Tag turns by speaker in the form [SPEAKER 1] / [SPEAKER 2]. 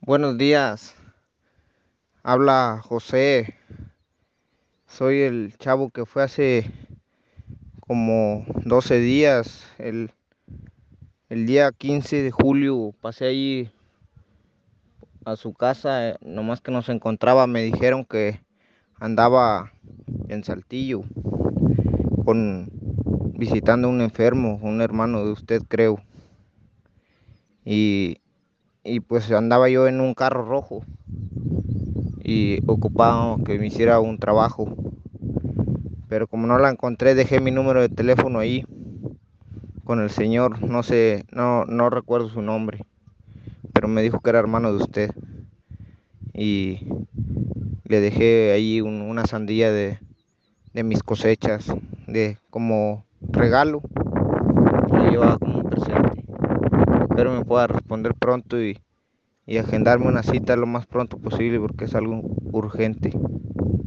[SPEAKER 1] Buenos días, habla José. Soy el chavo que fue hace como 12 días. El día 15 de julio pasé ahí a su casa, nomás que no se encontraba. Me dijeron que andaba en Saltillo con visitando a un enfermo, un hermano de usted, creo. Y, y pues andaba yo en un carro rojo y ocupaba que me hiciera un trabajo. Pero como no la encontré, dejé mi número de teléfono ahí con el señor. No sé, no recuerdo su nombre, pero me dijo que era hermano de usted. Y le dejé ahí una sandía de mis cosechas, de como regalo. Lo llevaba como un presente. Espero me pueda responder pronto y agendarme una cita lo más pronto posible porque es algo urgente.